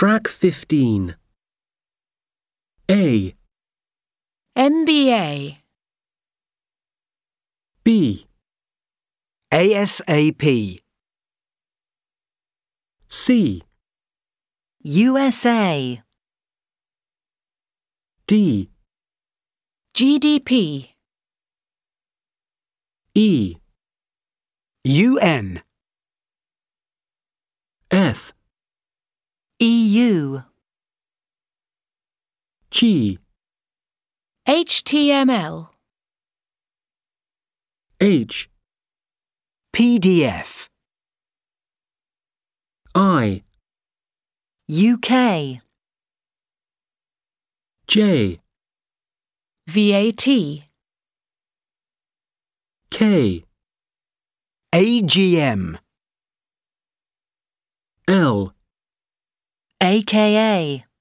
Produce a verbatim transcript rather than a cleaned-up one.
Track fifteen. A. M B A. B. A S A P. C. U S A. D. G D P. E. U N. F. E U. G. H T M L. H. P D F. I. U K. J. V A T. K. A G M. L. A K A.